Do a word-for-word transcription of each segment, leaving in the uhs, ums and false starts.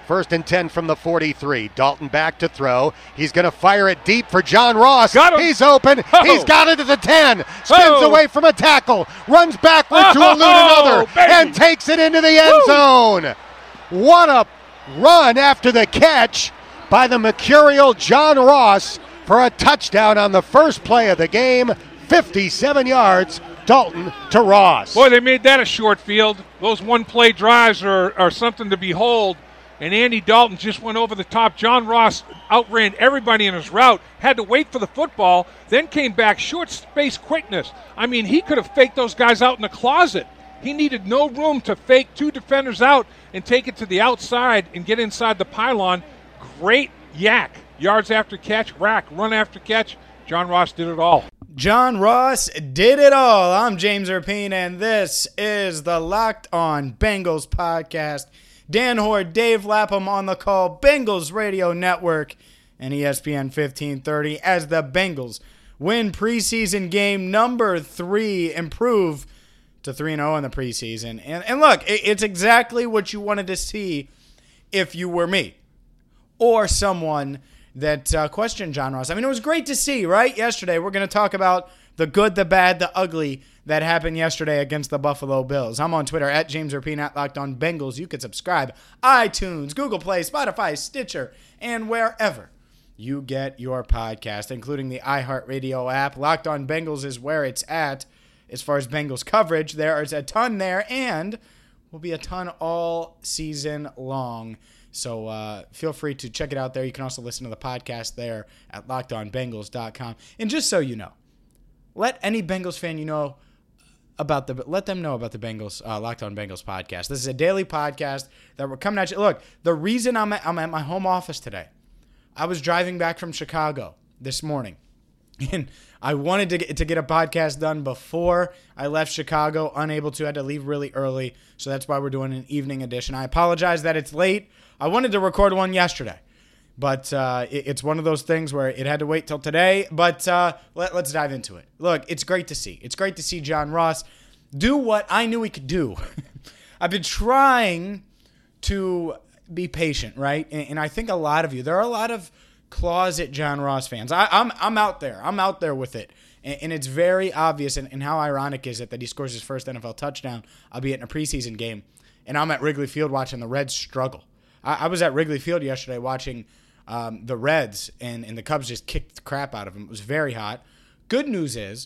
First and ten from the forty-three. Dalton back to throw. He's going to fire it deep for John Ross. Got him. He's open. Oh. He's got it at the ten. Spins Oh. away from a tackle. Runs backward Oh, to elude another. baby. And takes it into the end Woo. zone. What a run after the catch by the mercurial John Ross for a touchdown on the first play of the game. fifty-seven yards. Dalton to Ross. Boy, they made that a short field. Those one-play drives are, are something to behold. And Andy Dalton just went over the top. John Ross outran everybody in his route, had to wait for the football, then came back, short space quickness. I mean, he could have faked those guys out in the closet. He needed no room to fake two defenders out and take it to the outside and get inside the pylon. Great yak. Yards after catch, rack, run after catch. John Ross did it all. John Ross did it all. I'm James Erpine, and this is the Locked On Bengals podcast. Dan Hoard, Dave Lapham on the call, Bengals Radio Network, and E S P N fifteen thirty as the Bengals win preseason game number three, improve to three and oh in the preseason. And, and look, it, it's exactly what you wanted to see if you were me or someone that uh, questioned John Ross. I mean, it was great to see, right? Yesterday, we're going to talk about the good, the bad, the ugly that happened yesterday against the Buffalo Bills. I'm on Twitter at James Erpine at Locked On Bengals. You can subscribe iTunes, Google Play, Spotify, Stitcher, and wherever you get your podcast, including the iHeartRadio app. Locked On Bengals is where it's at. As far as Bengals coverage, there is a ton there, and will be a ton all season long. So uh, feel free to check it out there. You can also listen to the podcast there at locked on bengals dot com. And just so you know, let any Bengals fan you know about the let them know about the Bengals uh, Locked On Bengals podcast. This is a daily podcast that we're coming at you. Look, the reason I'm at, I'm at my home office today, I was driving back from Chicago this morning, and I wanted to get, to get a podcast done before I left Chicago. Unable to, I had to leave really early, so that's why we're doing an evening edition. I apologize that it's late. I wanted to record one yesterday, but uh, it, it's one of those things where it had to wait till today. But uh, let, let's dive into it. Look, it's great to see. It's great to see John Ross do what I knew he could do. I've been trying to be patient, right? And, and I think a lot of you, there are a lot of closet John Ross fans. I, I'm I'm out there. I'm out there with it. And, and it's very obvious. And, and how ironic is it that he scores his first N F L touchdown, albeit in a preseason game, and I'm at Wrigley Field watching the Reds struggle. I was at Wrigley Field yesterday watching um, the Reds, and, and the Cubs just kicked the crap out of them. It was very hot. Good news is,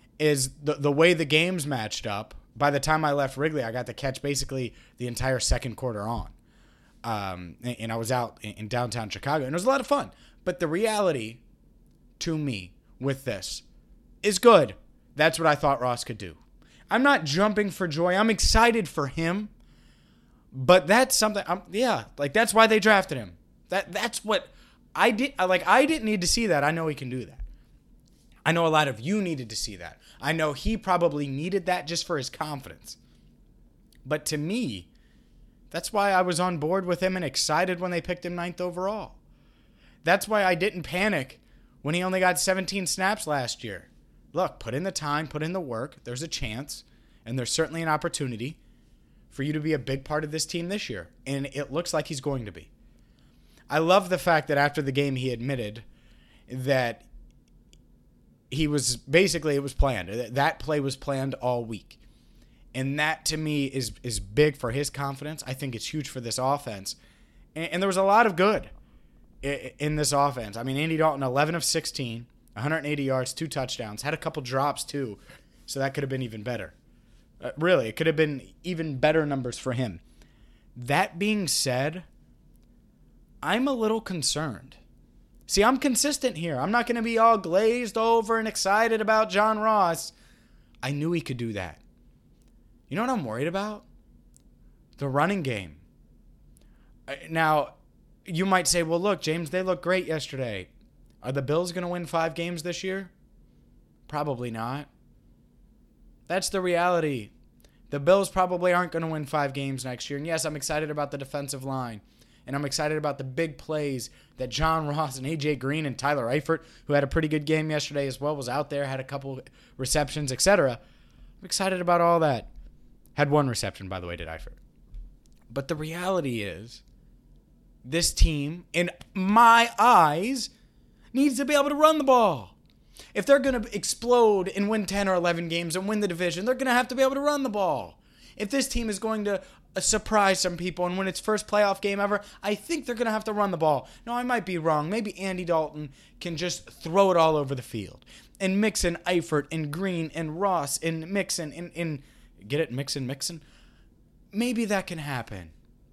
is the, the way the games matched up, by the time I left Wrigley, I got to catch basically the entire second quarter on. Um, and, and I was out in, in downtown Chicago, and it was a lot of fun. But the reality, to me, with this, is good. That's what I thought Ross could do. I'm not jumping for joy. I'm excited for him. But that's something, I'm, yeah, like that's why they drafted him. That That's what I did. Like, I didn't need to see that. I know he can do that. I know a lot of you needed to see that. I know he probably needed that just for his confidence. But to me, that's why I was on board with him and excited when they picked him ninth overall. That's why I didn't panic when he only got seventeen snaps last year. Look, put in the time, put in the work. There's a chance, and there's certainly an opportunity for you to be a big part of this team this year. And it looks like he's going to be. I love the fact that after the game he admitted that he was basically, it was planned. That play was planned all week. And that to me is is big for his confidence. I think it's huge for this offense. And, and there was a lot of good in, in this offense. I mean, Andy Dalton, eleven of sixteen, one hundred eighty yards, two touchdowns, had a couple drops too. So that could have been even better. Uh, really, it could have been even better numbers for him. That being said, I'm a little concerned. See, I'm consistent here. I'm not going to be all glazed over and excited about John Ross. I knew he could do that. You know what I'm worried about? The running game. Now, you might say, well, look, James, they looked great yesterday. Are the Bills going to win five games this year? Probably not. That's the reality. The Bills probably aren't going to win five games next year. And yes, I'm excited about the defensive line. And I'm excited about the big plays that John Ross and A J Green and Tyler Eifert, who had a pretty good game yesterday as well, was out there, had a couple receptions, et cetera. I'm excited about all that. Had one reception, by the way, did Eifert. But the reality is, this team, in my eyes, needs to be able to run the ball. If they're going to explode and win ten or eleven games and win the division, they're going to have to be able to run the ball. If this team is going to uh, surprise some people and win its first playoff game ever, I think they're going to have to run the ball. No, I might be wrong. Maybe Andy Dalton can just throw it all over the field. And Mixon, Eifert, and Green, and Ross, and Mixon, and, and get it? Mixon, Mixon? Maybe that can happen.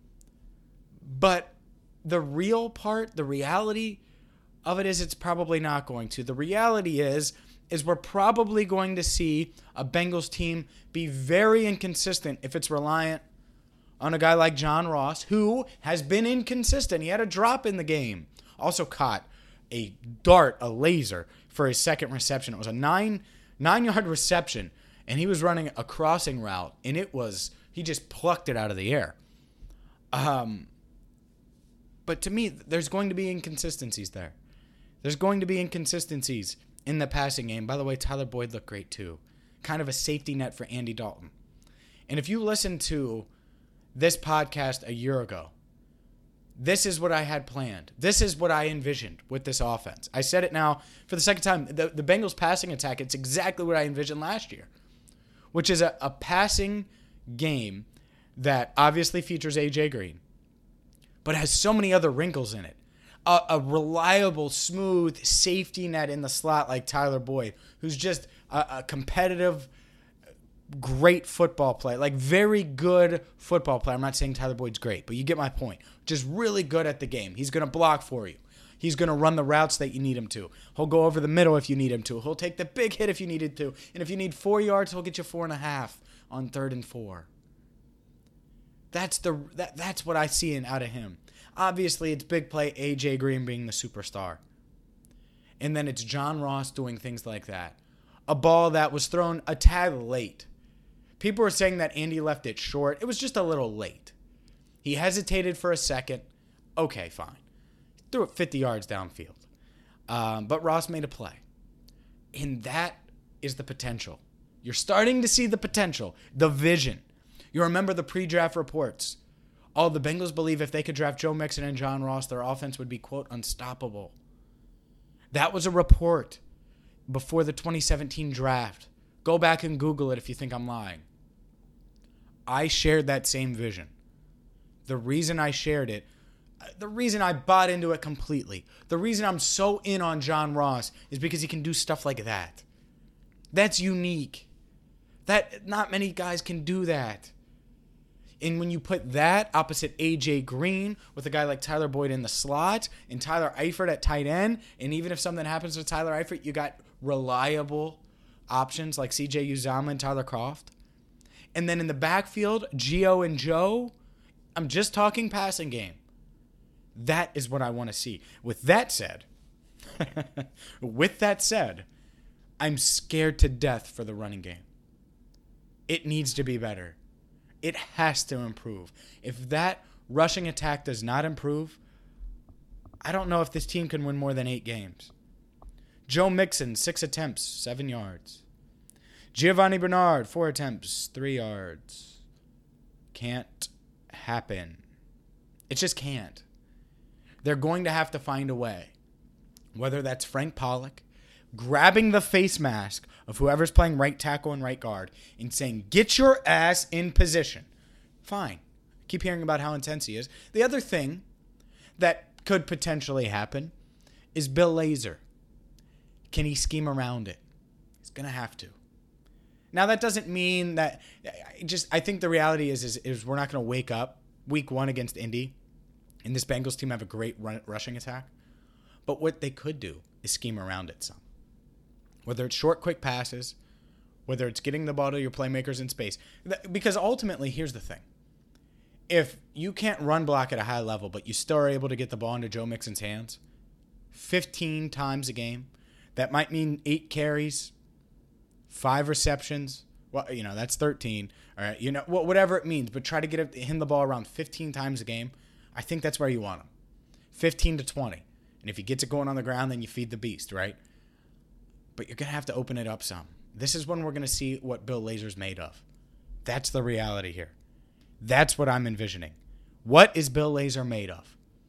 But the real part, the reality of it is it's probably not going to. The reality is, is we're probably going to see a Bengals team be very inconsistent if it's reliant on a guy like John Ross, who has been inconsistent. He had a drop in the game. Also caught a dart, a laser, for his second reception. It was a nine, nine-yard reception, and he was running a crossing route, and it was, he just plucked it out of the air. Um, but to me, there's going to be inconsistencies there. There's going to be inconsistencies in the passing game. By the way, Tyler Boyd looked great too. Kind of a safety net for Andy Dalton. And if you listen to this podcast a year ago, this is what I had planned. This is what I envisioned with this offense. I said it now for the second time. The, the Bengals passing attack, it's exactly what I envisioned last year, which is a, a passing game that obviously features A J Green, but has so many other wrinkles in it. A, a reliable, smooth safety net in the slot like Tyler Boyd, who's just a, a competitive, great football player, like very good football player. I'm not saying Tyler Boyd's great, but you get my point. Just really good at the game. He's going to block for you. He's going to run the routes that you need him to. He'll go over the middle if you need him to. He'll take the big hit if you needed to. And if you need four yards, he'll get you four and a half on third and four. That's the that, that's what I see in, out of him. Obviously, it's big play A J Green being the superstar. And then it's John Ross doing things like that. A ball that was thrown a tad late. People were saying that Andy left it short. It was just a little late. He hesitated for a second. Okay, fine. Threw it fifty yards downfield. Um, but Ross made a play. And that is the potential. You're starting to see the potential, the vision. You remember the pre-draft reports. Oh, the Bengals believe if they could draft Joe Mixon and John Ross, their offense would be, quote, unstoppable. That was a report before the twenty seventeen draft. Go back and Google it if you think I'm lying. I shared that same vision. The reason I shared it, the reason I bought into it completely, the reason I'm so in on John Ross is because he can do stuff like that. That's unique. That not many guys can do that. And when you put that opposite A J Green with a guy like Tyler Boyd in the slot and Tyler Eifert at tight end, and even if something happens to Tyler Eifert, you got reliable options like C J Uzomah and Tyler Kroft. And then in the backfield, Gio and Joe, I'm just talking passing game. That is what I want to see. With that said, with that said, I'm scared to death for the running game. It needs to be better. It has to improve. If that rushing attack does not improve, I don't know if this team can win more than eight games. Joe Mixon, six attempts, seven yards. Giovanni Bernard, four attempts, three yards. Can't happen. It just can't. They're going to have to find a way. Whether that's Frank Pollock grabbing the face mask of whoever's playing right tackle and right guard and saying, get your ass in position. Fine. Keep hearing about how intense he is. The other thing that could potentially happen is Bill Lazor. Can he scheme around it? He's going to have to. Now, that doesn't mean that – just I think the reality is, is, is we're not going to wake up week one against Indy and this Bengals team have a great run, rushing attack. But what they could do is scheme around it some. Whether it's short, quick passes, whether it's getting the ball to your playmakers in space. Because ultimately, here's the thing. If you can't run block at a high level, but you still are able to get the ball into Joe Mixon's hands fifteen times a game, that might mean eight carries, five receptions. Well, you know, that's thirteen. All right, you know, whatever it means, but try to get him the ball around fifteen times a game. I think that's where you want him. fifteen to twenty. And if he gets it going on the ground, then you feed the beast, right? But you're going to have to open it up some. This is when we're going to see what Bill Lazor's made of. That's the reality here. That's what I'm envisioning. What is Bill Lazor made of?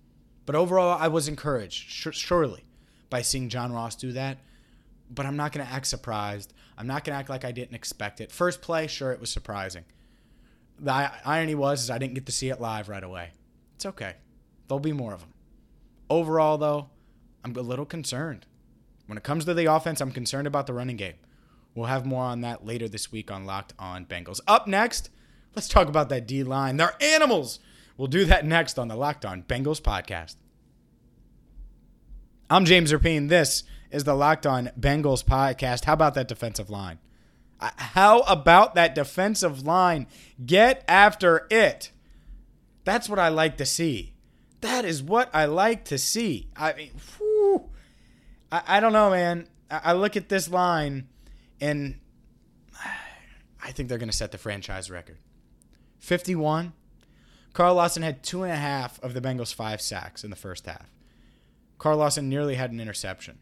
But overall, I was encouraged, surely, by seeing John Ross do that. But I'm not going to act surprised. I'm not going to act like I didn't expect it. First play, sure, it was surprising. The irony was is I didn't get to see it live right away. It's okay. There'll be more of them. Overall, though, I'm a little concerned. When it comes to the offense, I'm concerned about the running game. We'll have more on that later this week on Locked On Bengals. Up next, let's talk about that D-line. They're animals. We'll do that next on the Locked On Bengals podcast. I'm James Rapien. This is the Locked On Bengals podcast. How about that defensive line? How about that defensive line? Get after it. That's what I like to see. That is what I like to see. I mean, whew. I, I don't know, man. I, I look at this line, and I think they're going to set the franchise record. fifty-one. Carl Lawson had two and a half of the Bengals' five sacks in the first half. Carl Lawson nearly had an interception.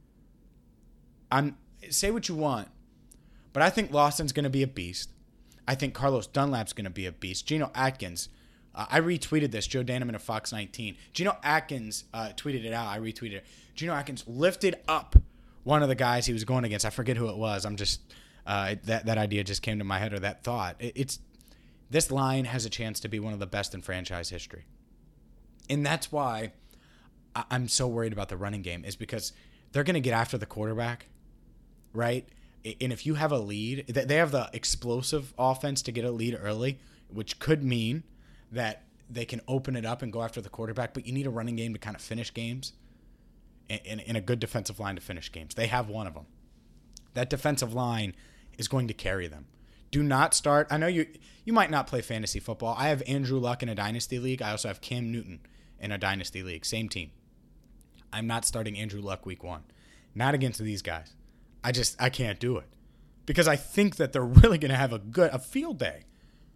I'm say what you want, but I think Lawson's going to be a beast. I think Carlos Dunlap's going to be a beast. Geno Atkins, uh, I retweeted this. Joe Danneman of Fox nineteen. Geno Atkins uh, tweeted it out. I retweeted it. Geno Atkins lifted up one of the guys he was going against. I forget who it was. I'm just uh, that that idea just came to my head, or that thought. It, it's this line has a chance to be one of the best in franchise history, and that's why I, I'm so worried about the running game. Is because they're going to get after the quarterback, right? And if you have a lead, they have the explosive offense to get a lead early, which could mean that they can open it up and go after the quarterback, but you need a running game to kind of finish games and, and a good defensive line to finish games. They have one of them. That defensive line is going to carry them. Do not start. I know you you might not play fantasy football. I have Andrew Luck in a dynasty league. I also have Cam Newton in a dynasty league. Same team. I'm not starting Andrew Luck week one. Not against these guys. I just, I can't do it. Because I think that they're really going to have a good, a field day.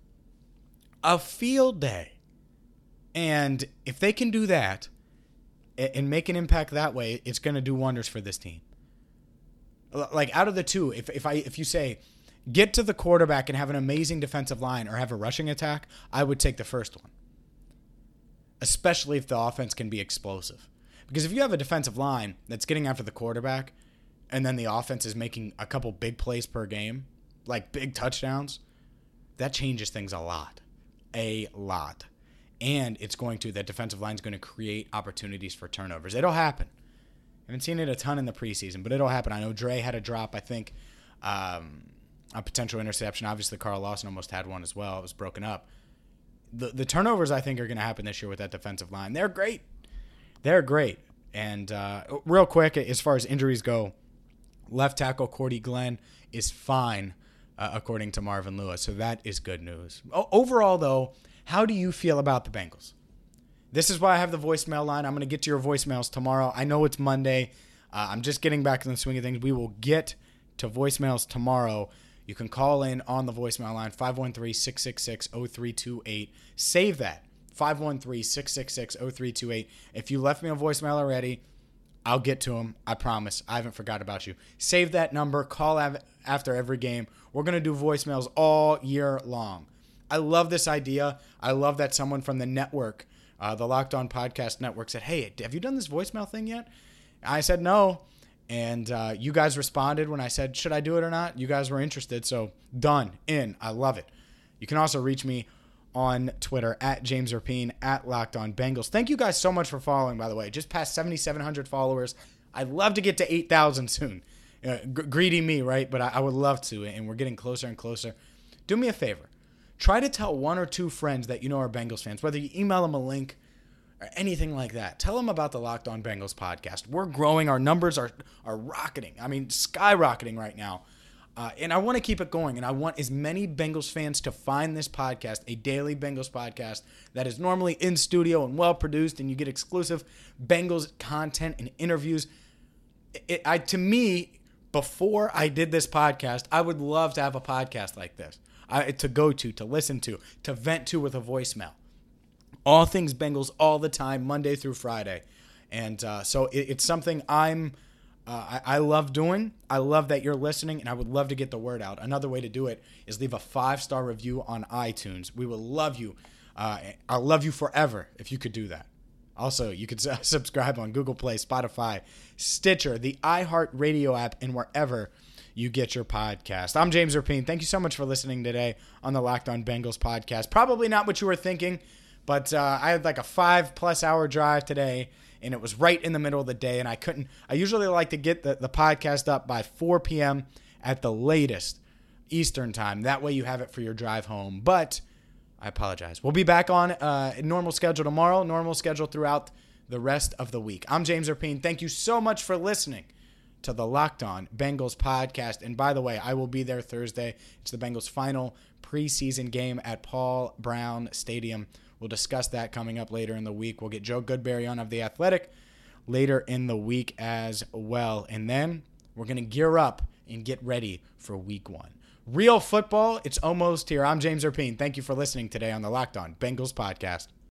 A field day. And if they can do that and make an impact that way, it's going to do wonders for this team. Like, out of the two, if if I if you say, get to the quarterback and have an amazing defensive line or have a rushing attack, I would take the first one. Especially if the offense can be explosive. Because if you have a defensive line that's getting after the quarterback, and then the offense is making a couple big plays per game, like big touchdowns, that changes things a lot. A lot. And it's going to, that defensive line is going to create opportunities for turnovers. It'll happen. I haven't seen it a ton in the preseason, but it'll happen. I know Dre had a drop, I think, um, a potential interception. Obviously, Carl Lawson almost had one as well. It was broken up. The, the turnovers, I think, are going to happen this year with that defensive line. They're great. They're great. And uh, real quick, as far as injuries go, left tackle Cordy Glenn is fine, uh, according to Marvin Lewis. So that is good news. O- overall, though, how do you feel about the Bengals? This is why I have the voicemail line. I'm going to get to your voicemails tomorrow. I know it's Monday. Uh, I'm just getting back in the swing of things. We will get to voicemails tomorrow. You can call in on the voicemail line, five one three, six six six, zero three two eight. Save that, five one three, six six six, zero three two eight. If you left me a voicemail already, I'll get to them. I promise. I haven't forgot about you. Save that number. Call av- after every game. We're going to do voicemails all year long. I love this idea. I love that someone from the network, uh, the Locked On Podcast Network, said, hey, have you done this voicemail thing yet? I said no. And uh, you guys responded when I said, should I do it or not? You guys were interested. So done. In. I love it. You can also reach me on Twitter, at James Rapien, at Locked On Bengals. Thank you guys so much for following, by the way. Just past seventy-seven hundred followers. I'd love to get to eight thousand soon. Uh, g- greedy me, right? But I-, I would love to, and we're getting closer and closer. Do me a favor. Try to tell one or two friends that you know are Bengals fans, whether you email them a link or anything like that. Tell them about the Locked On Bengals podcast. We're growing. Our numbers are, are rocketing. I mean, skyrocketing right now. Uh, and I want to keep it going, and I want as many Bengals fans to find this podcast, a daily Bengals podcast that is normally in studio and well-produced, and you get exclusive Bengals content and interviews. It, I, to me, before I did this podcast, I would love to have a podcast like this I, to go to, to listen to, to vent to with a voicemail. All things Bengals all the time, Monday through Friday. And uh, so it, it's something I'm... Uh, I, I love doing. I love that you're listening, and I would love to get the word out. Another way to do it is leave a five-star review on iTunes. We would love you. Uh, I'll love you forever if you could do that. Also, you can subscribe on Google Play, Spotify, Stitcher, the iHeartRadio app, and wherever you get your podcast. I'm James Rapien. Thank you so much for listening today on the Locked On Bengals podcast. Probably not what you were thinking, but uh, I had like a five-plus hour drive today, and it was right in the middle of the day, and I couldn't – I usually like to get the, the podcast up by four p.m. at the latest Eastern time. That way you have it for your drive home, but – I apologize. We'll be back on uh, normal schedule tomorrow, normal schedule throughout the rest of the week. I'm James Rapien. Thank you so much for listening to the Locked On Bengals podcast. And by the way, I will be there Thursday. It's the Bengals' final preseason game at Paul Brown Stadium. We'll discuss that coming up later in the week. We'll get Joe Goodberry on of The Athletic later in the week as well. And then we're going to gear up and get ready for week one. Real football, it's almost here. I'm James Rapien. Thank you for listening today on the Locked On Bengals podcast.